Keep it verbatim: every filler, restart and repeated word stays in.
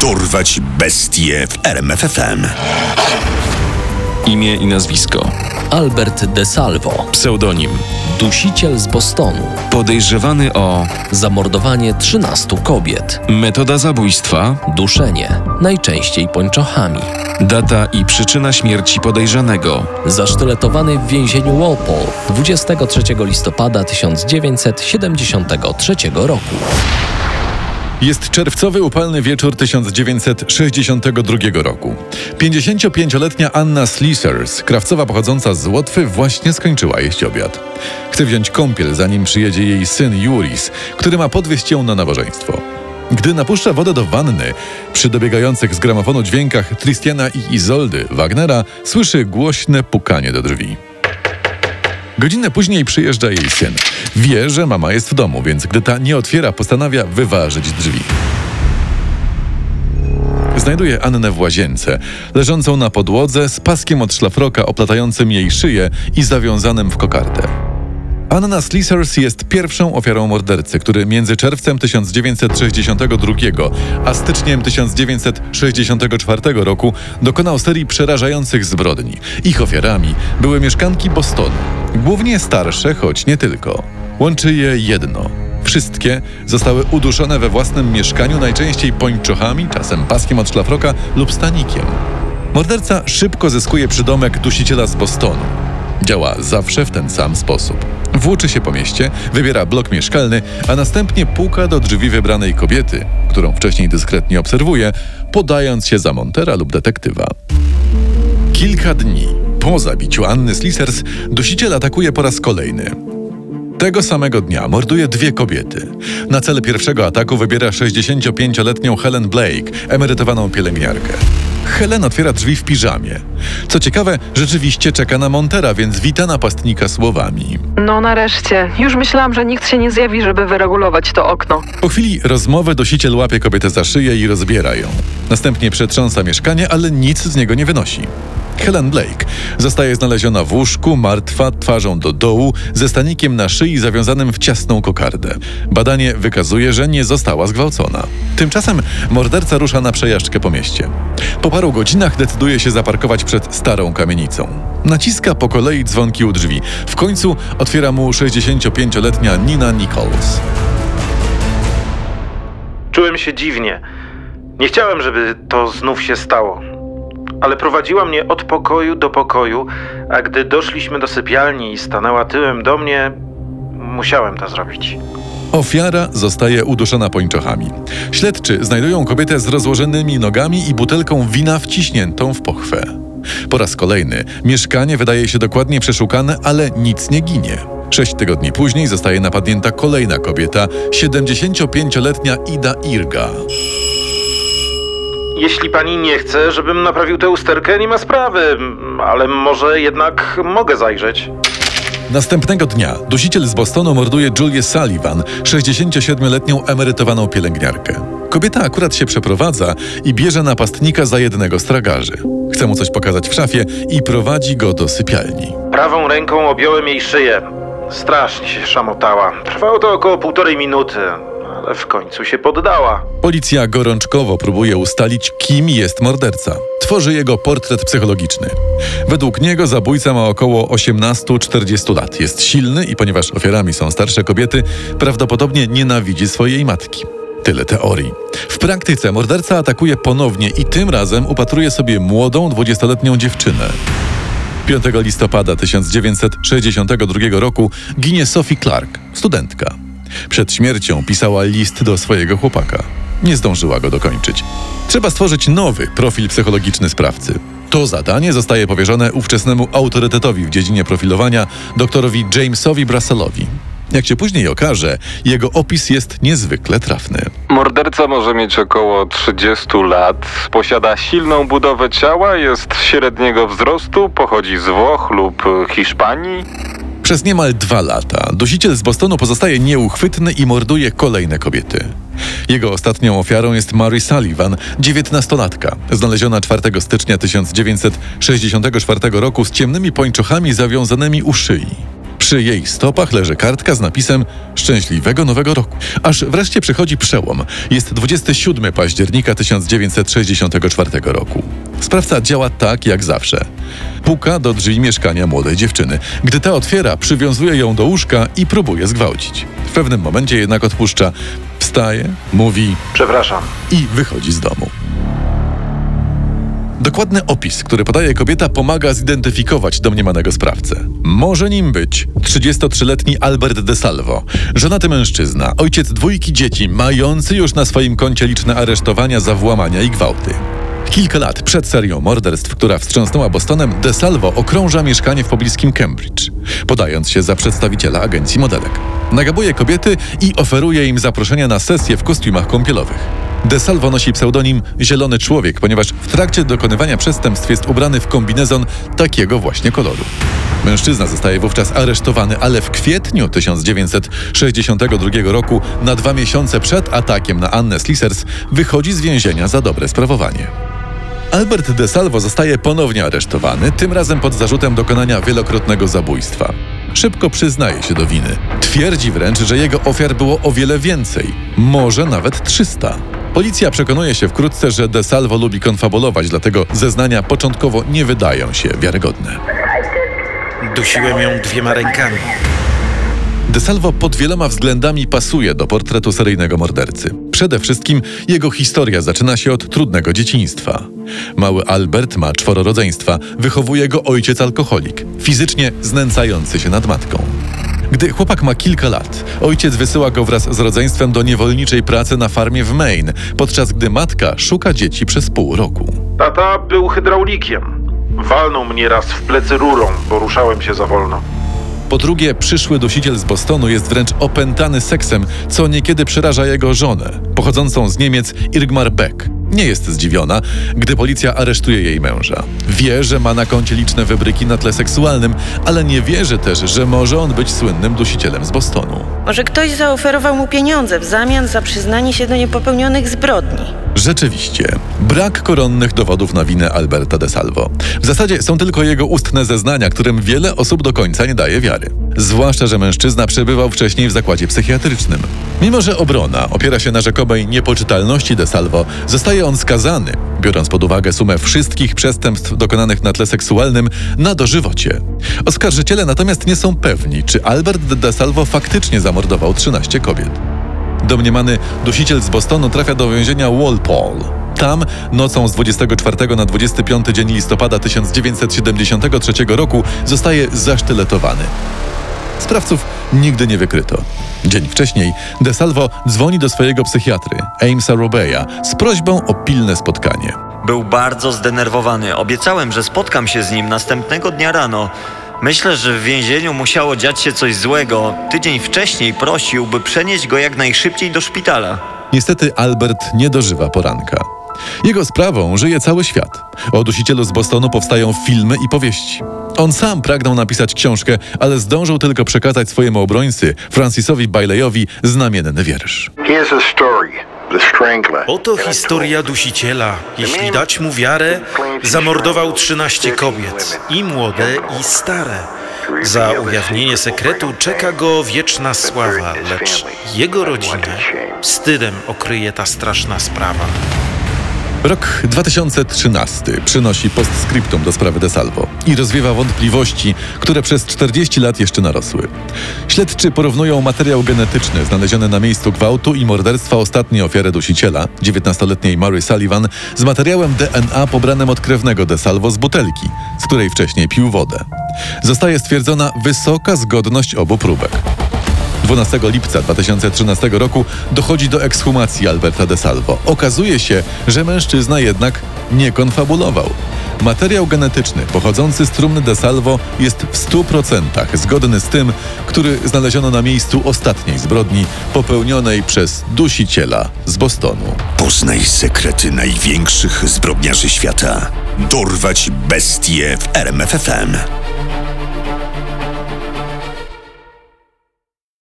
Dorwać bestie w R M F F M. Imię i nazwisko: Albert DeSalvo. Pseudonim: Dusiciel z Bostonu. Podejrzewany o zamordowanie trzynastu kobiet. Metoda zabójstwa: duszenie, najczęściej pończochami. Data i przyczyna śmierci podejrzanego: zasztyletowany w więzieniu Walpole dwudziestego trzeciego listopada tysiąc dziewięćset siedemdziesiątego trzeciego roku. Jest czerwcowy, upalny wieczór tysiąc dziewięćset sześćdziesiątego drugiego roku. pięćdziesięciopięcioletnia Anna Slesers, krawcowa pochodząca z Łotwy, właśnie skończyła jeść obiad. Chce wziąć kąpiel, zanim przyjedzie jej syn Juris, który ma podwieźć ją na nabożeństwo. Gdy napuszcza wodę do wanny, przy dobiegających z gramofonu dźwiękach Tristiana i Izoldy Wagnera słyszy głośne pukanie do drzwi. Godzinę później przyjeżdża jej syn. Wie, że mama jest w domu, więc gdy ta nie otwiera, postanawia wyważyć drzwi. Znajduje Annę w łazience, leżącą na podłodze z paskiem od szlafroka oplatającym jej szyję i zawiązanym w kokardę. Anna Slesers jest pierwszą ofiarą mordercy, który między czerwcem tysiąc dziewięćset sześćdziesiątego drugiego a styczniem tysiąc dziewięćset sześćdziesiątego czwartego roku dokonał serii przerażających zbrodni. Ich ofiarami były mieszkanki Bostonu, głównie starsze, choć nie tylko. Łączy je jedno. Wszystkie zostały uduszone we własnym mieszkaniu, najczęściej pończochami, czasem paskiem od szlafroka lub stanikiem. Morderca szybko zyskuje przydomek dusiciela z Bostonu. Działa zawsze w ten sam sposób. Włóczy się po mieście, wybiera blok mieszkalny, a następnie puka do drzwi wybranej kobiety, którą wcześniej dyskretnie obserwuje, podając się za montera lub detektywa. Kilka dni po zabiciu Anny Slesers dusiciel atakuje po raz kolejny. Tego samego dnia morduje dwie kobiety. Na cel pierwszego ataku wybiera sześćdziesięciopięcioletnią Helen Blake, emerytowaną pielęgniarkę. Helen otwiera drzwi w piżamie. Co ciekawe, rzeczywiście czeka na montera, więc wita napastnika słowami: no nareszcie, już myślałam, że nikt się nie zjawi, żeby wyregulować to okno. Po chwili rozmowy dusiciel łapie kobietę za szyję i rozbiera ją. Następnie przetrząsa mieszkanie, ale nic z niego nie wynosi. Helen Blake zostaje znaleziona w łóżku, martwa, twarzą do dołu, ze stanikiem na szyi zawiązanym w ciasną kokardę. Badanie wykazuje, że nie została zgwałcona. Tymczasem morderca rusza na przejażdżkę po mieście. Po paru godzinach decyduje się zaparkować przed starą kamienicą. Naciska po kolei dzwonki u drzwi. W końcu otwiera mu sześćdziesięciopięcioletnia Nina Nichols. Czułem się dziwnie. Nie chciałem, żeby to znów się stało. Ale prowadziła mnie od pokoju do pokoju, a gdy doszliśmy do sypialni i stanęła tyłem do mnie, musiałem to zrobić. Ofiara zostaje uduszona pończochami. Śledczy znajdują kobietę z rozłożonymi nogami i butelką wina wciśniętą w pochwę. Po raz kolejny mieszkanie wydaje się dokładnie przeszukane, ale nic nie ginie. Sześć tygodni później zostaje napadnięta kolejna kobieta, siedemdziesięciopięcioletnia Ida Irga. Jeśli pani nie chce, żebym naprawił tę usterkę, nie ma sprawy, ale może jednak mogę zajrzeć. Następnego dnia dusiciel z Bostonu morduje Julię Sullivan, sześćdziesięciosiedmioletnią emerytowaną pielęgniarkę. Kobieta akurat się przeprowadza i bierze napastnika za jednego z tragarzy. Chce mu coś pokazać w szafie i prowadzi go do sypialni. Prawą ręką objąłem jej szyję. Strasznie się szamotała. Trwało to około półtorej minuty, ale w końcu się poddała. Policja gorączkowo próbuje ustalić, kim jest morderca. Tworzy jego portret psychologiczny. Według niego zabójca ma około osiemnaście do czterdziestu lat. Jest silny i ponieważ ofiarami są starsze kobiety, prawdopodobnie nienawidzi swojej matki. Tyle teorii. W praktyce morderca atakuje ponownie i tym razem upatruje sobie młodą, dwudziestoletnią dziewczynę. piątego listopada tysiąc dziewięćset sześćdziesiątego drugiego roku ginie Sophie Clark, studentka. Przed śmiercią pisała list do swojego chłopaka. Nie zdążyła go dokończyć. Trzeba stworzyć nowy profil psychologiczny sprawcy. To zadanie zostaje powierzone ówczesnemu autorytetowi w dziedzinie profilowania, doktorowi Jamesowi Brussellowi. Jak się później okaże, jego opis jest niezwykle trafny. Morderca może mieć około trzydziestu lat, posiada silną budowę ciała, jest średniego wzrostu, pochodzi z Włoch lub Hiszpanii. Przez niemal dwa lata dusiciel z Bostonu pozostaje nieuchwytny i morduje kolejne kobiety. Jego ostatnią ofiarą jest Mary Sullivan, dziewiętnastolatka, znaleziona czwartego stycznia tysiąc dziewięćset sześćdziesiątego czwartego roku z ciemnymi pończochami zawiązanymi u szyi. Przy jej stopach leży kartka z napisem Szczęśliwego Nowego Roku. Aż wreszcie przychodzi przełom. Jest dwudziestego siódmego października tysiąc dziewięćset sześćdziesiątego czwartego roku. Sprawca działa tak jak zawsze. Puka do drzwi mieszkania młodej dziewczyny. Gdy ta otwiera, przywiązuje ją do łóżka i próbuje zgwałcić. W pewnym momencie jednak odpuszcza. Wstaje, mówi Przepraszam. i wychodzi z domu. Dokładny opis, który podaje kobieta, pomaga zidentyfikować domniemanego sprawcę. Może nim być trzydziestotrzyletni Albert DeSalvo, żonaty mężczyzna, ojciec dwójki dzieci, mający już na swoim koncie liczne aresztowania za włamania i gwałty. Kilka lat przed serią morderstw, która wstrząsnęła Bostonem, DeSalvo okrąża mieszkanie w pobliskim Cambridge, podając się za przedstawiciela agencji modelek. Nagabuje kobiety i oferuje im zaproszenia na sesje w kostiumach kąpielowych. DeSalvo nosi pseudonim Zielony Człowiek, ponieważ w trakcie dokonywania przestępstw jest ubrany w kombinezon takiego właśnie koloru. Mężczyzna zostaje wówczas aresztowany, ale w kwietniu tysiąc dziewięćset sześćdziesiątego drugiego roku, na dwa miesiące przed atakiem na Annę Slisers, wychodzi z więzienia za dobre sprawowanie. Albert DeSalvo zostaje ponownie aresztowany, tym razem pod zarzutem dokonania wielokrotnego zabójstwa. Szybko przyznaje się do winy. Twierdzi wręcz, że jego ofiar było o wiele więcej, może nawet trzysta. Policja przekonuje się wkrótce, że DeSalvo lubi konfabulować, dlatego zeznania początkowo nie wydają się wiarygodne. Dusiłem ją dwiema rękami. DeSalvo pod wieloma względami pasuje do portretu seryjnego mordercy. Przede wszystkim jego historia zaczyna się od trudnego dzieciństwa. Mały Albert ma czworo rodzeństwa, wychowuje go ojciec alkoholik, fizycznie znęcający się nad matką. Gdy chłopak ma kilka lat, ojciec wysyła go wraz z rodzeństwem do niewolniczej pracy na farmie w Maine, podczas gdy matka szuka dzieci przez pół roku. Tata był hydraulikiem. Walnął mnie raz w plecy rurą, bo ruszałem się za wolno. Po drugie, przyszły dusiciel z Bostonu jest wręcz opętany seksem, co niekiedy przeraża jego żonę, pochodzącą z Niemiec Irgmar Beck. Nie jest zdziwiona, gdy policja aresztuje jej męża. Wie, że ma na koncie liczne wybryki na tle seksualnym, ale nie wierzy też, że może on być słynnym dusicielem z Bostonu. Może ktoś zaoferował mu pieniądze w zamian za przyznanie się do niepopełnionych zbrodni. Rzeczywiście, brak koronnych dowodów na winę Alberta DeSalvo. W zasadzie są tylko jego ustne zeznania, którym wiele osób do końca nie daje wiary. Zwłaszcza, że mężczyzna przebywał wcześniej w zakładzie psychiatrycznym. Mimo że obrona opiera się na rzekomej niepoczytalności DeSalvo, zostaje on skazany, biorąc pod uwagę sumę wszystkich przestępstw dokonanych na tle seksualnym, na dożywocie. Oskarżyciele natomiast nie są pewni, czy Albert DeSalvo faktycznie zamordował trzynaście kobiet. Domniemany dusiciel z Bostonu trafia do więzienia Walpole. Tam nocą z dwudziestego czwartego na dwudziesty piąty dzień listopada tysiąc dziewięćset siedemdziesiątego trzeciego roku zostaje zasztyletowany. Sprawców nigdy nie wykryto. Dzień wcześniej DeSalvo dzwoni do swojego psychiatry, Amesa Robeya, z prośbą o pilne spotkanie. Był bardzo zdenerwowany. Obiecałem, że spotkam się z nim następnego dnia rano. Myślę, że w więzieniu musiało dziać się coś złego. Tydzień wcześniej prosił, by przenieść go jak najszybciej do szpitala. Niestety Albert nie dożywa poranka. Jego sprawą żyje cały świat. O dusicielu z Bostonu powstają filmy i powieści. On sam pragnął napisać książkę, ale zdążył tylko przekazać swojemu obrońcy, Francisowi Baileyowi, znamienny wiersz. Oto historia dusiciela. Jeśli dać mu wiarę, zamordował trzynaście kobiet, i młode, i stare. Za ujawnienie sekretu czeka go wieczna sława, lecz jego rodzinę wstydem okryje ta straszna sprawa. Rok dwa tysiące trzynasty przynosi postscriptum do sprawy DeSalvo i rozwiewa wątpliwości, które przez czterdzieści lat jeszcze narosły. Śledczy porównują materiał genetyczny znaleziony na miejscu gwałtu i morderstwa ostatniej ofiary dusiciela, dziewiętnastoletniej Mary Sullivan, z materiałem D N A pobranym od krewnego DeSalvo z butelki, z której wcześniej pił wodę. Zostaje stwierdzona wysoka zgodność obu próbek. dwunastego lipca dwa tysiące trzynastego roku dochodzi do ekshumacji Alberta DeSalvo. Okazuje się, że mężczyzna jednak nie konfabulował. Materiał genetyczny pochodzący z trumny DeSalvo jest w stu procentach zgodny z tym, który znaleziono na miejscu ostatniej zbrodni popełnionej przez dusiciela z Bostonu. Poznaj sekrety największych zbrodniarzy świata. Dorwać bestie w R M F F M.